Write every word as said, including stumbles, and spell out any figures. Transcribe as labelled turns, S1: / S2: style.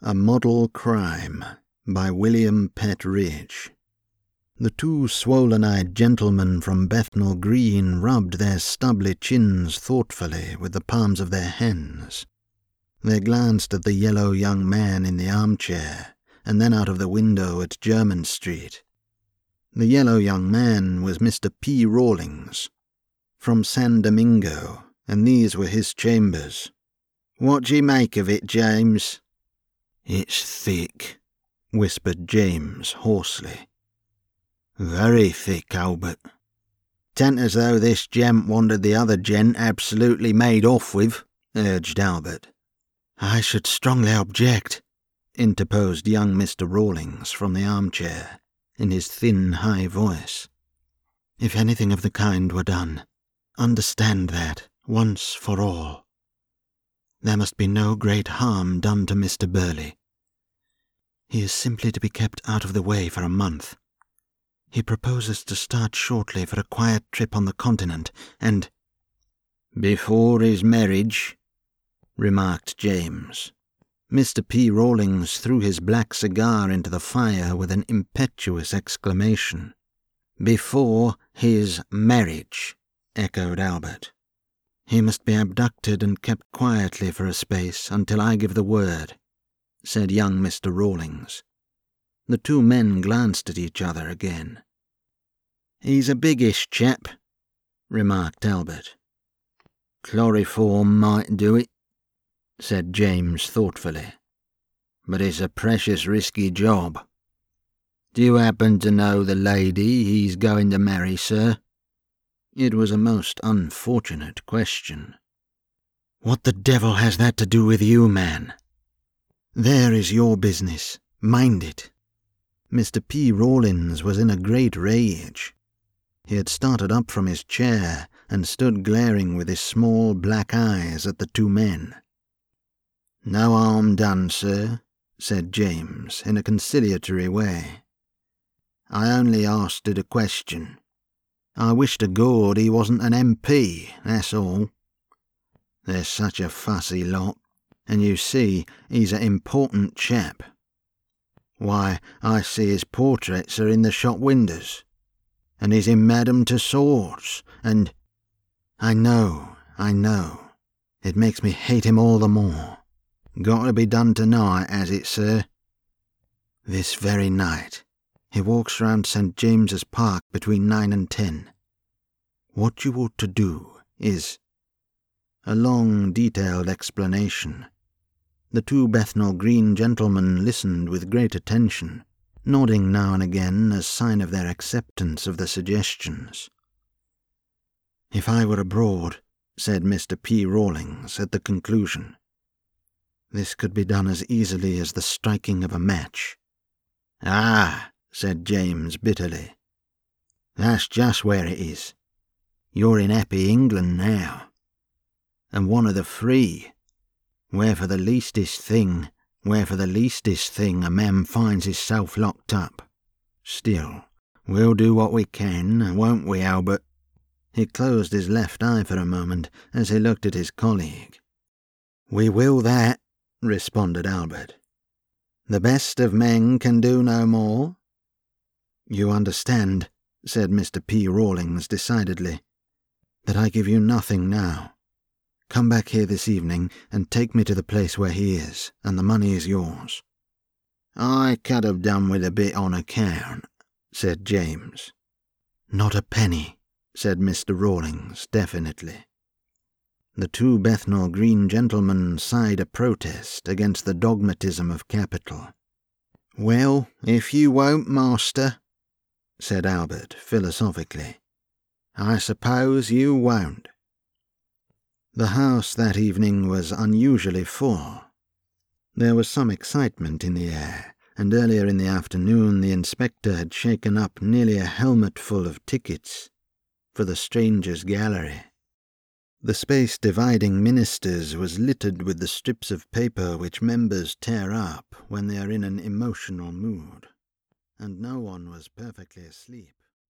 S1: A Model Crime by William Pettridge. The two swollen-eyed gentlemen from Bethnal Green rubbed their stubbly chins thoughtfully with the palms of their hands. They glanced at the yellow young man in the armchair, and then out of the window at Jermyn Street. The yellow young man was Mister P. Rawlings, from San Domingo, and these were his chambers. "What d'ye make of it, James?" "It's thick," whispered James hoarsely. "Very thick, Albert." "'Tain't as though this gent wanted the other gent absolutely made off with," urged Albert. "I should strongly object," interposed young Mister Rawlings from the armchair, in his thin, high voice. "If anything of the kind were done, understand that, once for all. There must be no great harm done to Mister Burley. He is simply to be kept out of the way for a month. He proposes to start shortly for a quiet trip on the continent, and—" "Before his marriage," remarked James. Mister P. Rawlings threw his black cigar into the fire with an impetuous exclamation. "Before his marriage," echoed Albert. "He must be abducted and kept quietly for a space until I give the word," said young Mister Rawlings. The two men glanced at each other again. "He's a biggish chap," remarked Albert. "Chloroform might do it," said James thoughtfully, "but it's a precious risky job. Do you happen to know the lady he's going to marry, sir?" It was a most unfortunate question. "What the devil has that to do with you, man? There is your business. Mind it." Mister P. Rawlins was in a great rage. He had started up from his chair and stood glaring with his small black eyes at the two men. "No harm done, sir," said James in a conciliatory way. "I only asked it a question. I wish to God he wasn't an M P, that's all. They're such a fussy lot, and you see he's an important chap. Why, I see his portraits are in the shop windows, and he's in Madame Tussauds, and—" "I know, I know. It makes me hate him all the more." "Got to be done tonight, has it, sir?" "This very night. He walks round Saint James's Park between nine and ten. What you ought to do is—" A long, detailed explanation. The two Bethnal Green gentlemen listened with great attention, nodding now and again as sign of their acceptance of the suggestions. "If I were abroad," said Mister P. Rawlings at the conclusion, "this could be done as easily as the striking of a match." "Ah," said James bitterly, "that's just where it is. You're in happy England now, and one of the free, where for the leastest thing, where for the leastest thing a man finds hisself locked up. Still, we'll do what we can, won't we, Albert?" He closed his left eye for a moment as he looked at his colleague. "We will that," responded Albert. "The best of men can do no more." "You understand," said Mister P. Rawlings decidedly, "that I give you nothing now. Come back here this evening and take me to the place where he is, and the money is yours." "I could have done with a bit on account," said James. "Not a penny," said Mister Rawlings definitely. The two Bethnal Green gentlemen sighed a protest against the dogmatism of capital. "Well, if you won't, master," said Albert philosophically, "I suppose you won't." The house that evening was unusually full. There was some excitement in the air, and earlier in the afternoon the inspector had shaken up nearly a helmetful of tickets for the Strangers' Gallery. The space dividing ministers was littered with the strips of paper which members tear up when they are in an emotional mood, and no one was perfectly asleep.